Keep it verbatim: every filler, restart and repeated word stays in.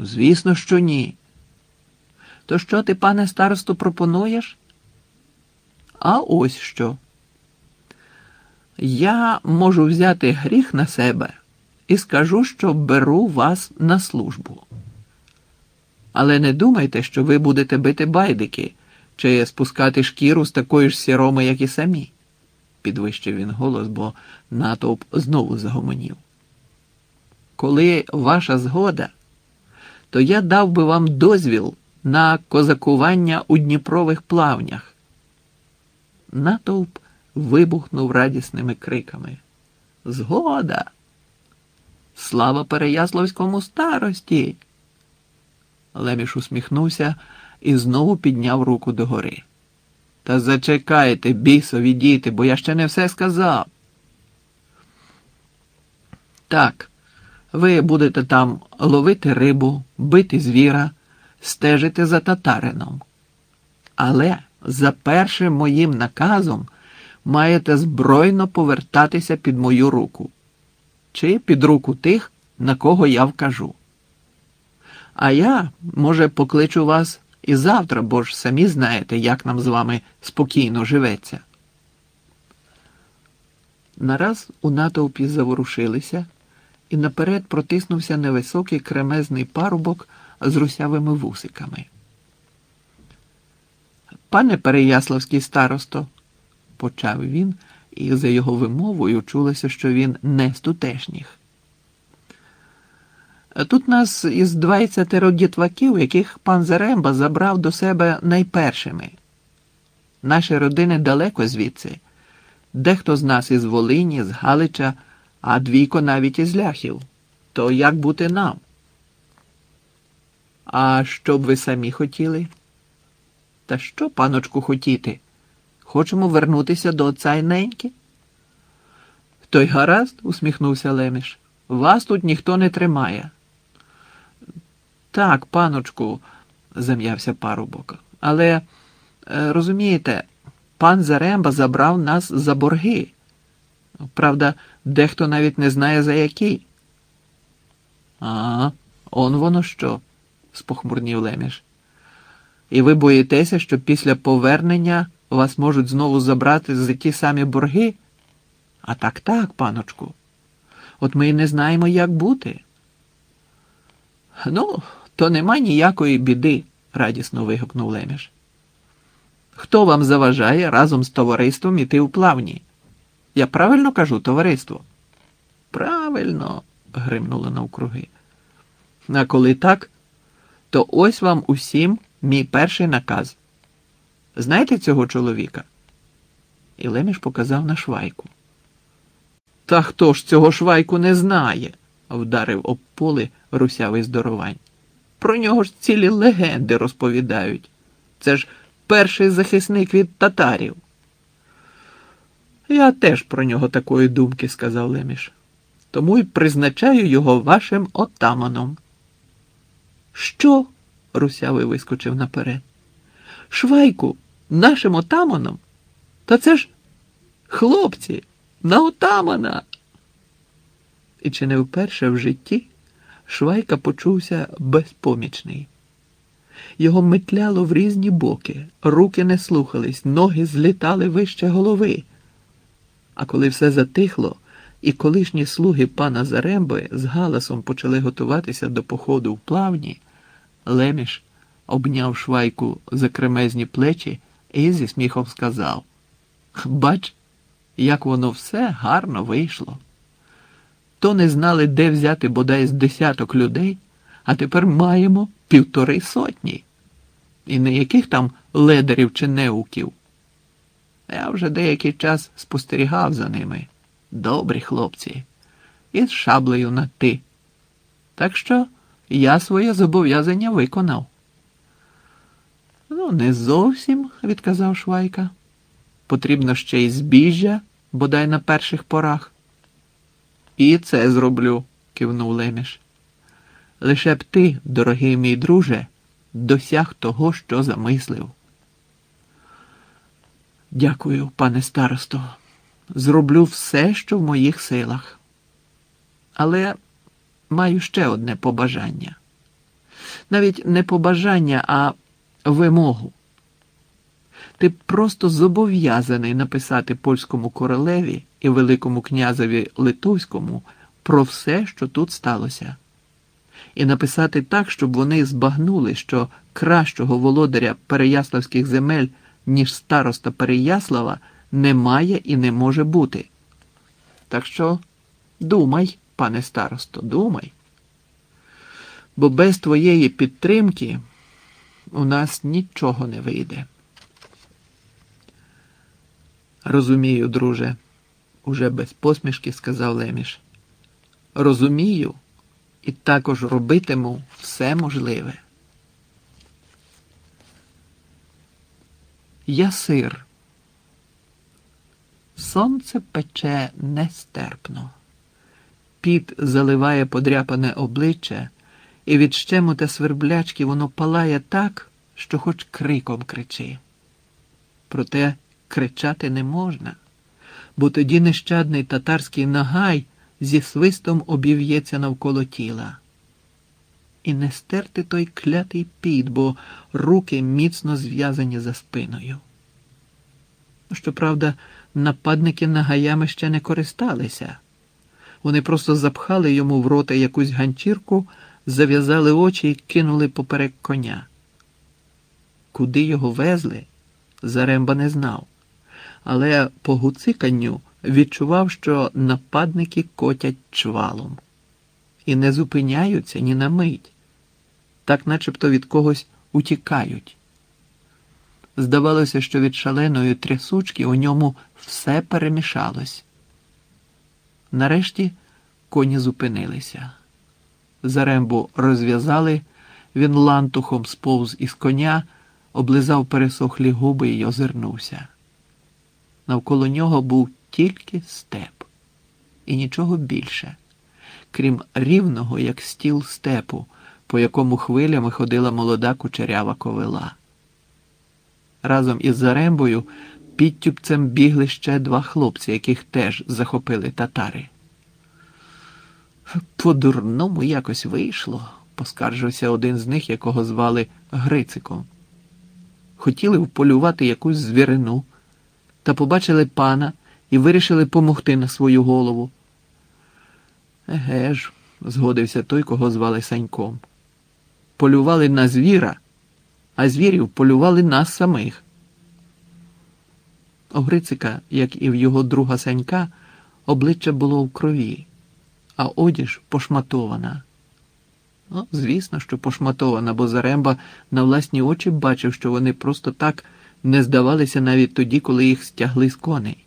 Звісно, що ні. То що ти, пане старосто, пропонуєш? А ось що. Я можу взяти гріх на себе і скажу, що беру вас на службу. Але не думайте, що ви будете бити байдики чи спускати шкіру з такої ж сіроми, як і самі, підвищив він голос, бо натовп знову загомонів. Коли ваша згода, то я дав би вам дозвіл на козакування у Дніпрових плавнях. Натовп вибухнув радісними криками. Згода! Слава Переяславському старості! Леміш усміхнувся і знову підняв руку догори. Та зачекайте, бісові діти, бо я ще не все сказав. Так, ви будете там ловити рибу, бити звіра, стежити за татарином. Але за першим моїм наказом маєте збройно повертатися під мою руку. Чи під руку тих, на кого я вкажу. А я, може, покличу вас і завтра, бо ж самі знаєте, як нам з вами спокійно живеться. Нараз у натовпі заворушилися, і наперед протиснувся невисокий кремезний парубок з русявими вусиками. Пане Переяславський старосто, почав він, і за його вимовою чулося, що він не з тутешніх. Тут нас із двадцятеро дітваків, яких пан Заремба забрав до себе найпершими. Наші родини далеко звідси. Дехто з нас із Волині, з Галича, а двійко навіть із Ляхів. То як бути нам? А що б ви самі хотіли? Та що, паночку, хотіти? Хочемо вернутися до отця й неньки? То й гаразд, усміхнувся Леміш. Вас тут ніхто не тримає. Так, паночку, зам'явся парубок. Але, розумієте, пан Заремба забрав нас за борги. Правда, дехто навіть не знає, за які. А, он воно що, спохмурнів Леміш. І ви боїтеся, що після повернення вас можуть знову забрати за ті самі борги? А так, так, паночку. От ми й не знаємо, як бути. Ну, то нема ніякої біди, радісно вигукнув Леміш. Хто вам заважає разом з товариством іти у плавні? Я правильно кажу, товариство? Правильно, гримнуло навкруги. А коли так, то ось вам усім мій перший наказ. Знаєте цього чоловіка? І Леміш показав на Швайку. Та хто ж цього Швайку не знає? Вдарив об поле русявий здоровань. Про нього ж цілі легенди розповідають. Це ж перший захисник від татарів. Я теж про нього такої думки, сказав Леміш. Тому й призначаю його вашим отаманом. Що? Русявий вискочив наперед. Швайку нашим отаманом? Та це ж хлопці, на отамана. І чи не вперше в житті Швайка почувся безпомічний. Його метляло в різні боки, руки не слухались, ноги злітали вище голови. А коли все затихло, і колишні слуги пана Заремби з галасом почали готуватися до походу в плавні, Леміш обняв Швайку за кремезні плечі і зі сміхом сказав: «Бач, як воно все гарно вийшло. То не знали, де взяти бодай з десяток людей, а тепер маємо півтори сотні. І не яких там ледарів чи неуків. Я вже деякий час спостерігав за ними. Добрі хлопці. І з шаблею на «ти». Так що я своє зобов'язання виконав». «Ну, не зовсім», – відказав Швайка. «Потрібно ще й збіжжя, бодай на перших порах». «І це зроблю», – кивнув Леміш. «Лише б ти, дорогий мій друже, досяг того, що замислив». «Дякую, пане старосто. Зроблю все, що в моїх силах. Але маю ще одне побажання. навіть не побажання, а вимогу. Ти просто зобов'язаний написати польському королеві і великому князеві Литовському про все, що тут сталося. І написати так, щоб вони збагнули, що кращого володаря Переяславських земель, ніж староста Переяслава, немає і не може бути. Так що думай, пане старосто, думай. Бо без твоєї підтримки у нас нічого не вийде. Розумію, друже, уже без посмішки сказав Леміш. Розумію і також робитиму все можливе. Ясир. Сонце пече нестерпно. Піт заливає подряпане обличчя, і від щему та сверблячки воно палає так, що хоч криком кричи. Проте кричати не можна, бо тоді нещадний татарський нагай зі свистом обів'ється навколо тіла. І не стерти той клятий піт, бо руки міцно зв'язані за спиною. Щоправда, нападники нагаями ще не користалися. Вони просто запхали йому в рота якусь ганчірку, зав'язали очі і кинули поперек коня. Куди його везли, Заремба не знав, але по гуциканню відчував, що нападники котять чвалом. І не зупиняються ні на мить, так начебто від когось утікають. Здавалося, що від шаленої трясучки у ньому все перемішалось. Нарешті коні зупинилися. Зарембу розв'язали, він лантухом сповз із коня, облизав пересохлі губи й озирнувся. Навколо нього був тільки степ. І нічого більше, крім рівного, як стіл степу, по якому хвилями ходила молода кучерява ковила. Разом із Зарембою підтюпцем бігли ще два хлопці, яких теж захопили татари. «По-дурному якось вийшло», – поскаржився один з них, якого звали Грициком. Хотіли вполювати якусь звірину, та побачили пана і вирішили помогти на свою голову. «Еге ж», – згодився той, кого звали Саньком. «Полювали на звіра, а звірів полювали нас самих». У Грицика, як і в його друга Санька, обличчя було в крові, а одіж пошматована. Ну, звісно, що пошматована, бо Заремба на власні очі бачив, що вони просто так не здавалися навіть тоді, коли їх стягли з коней.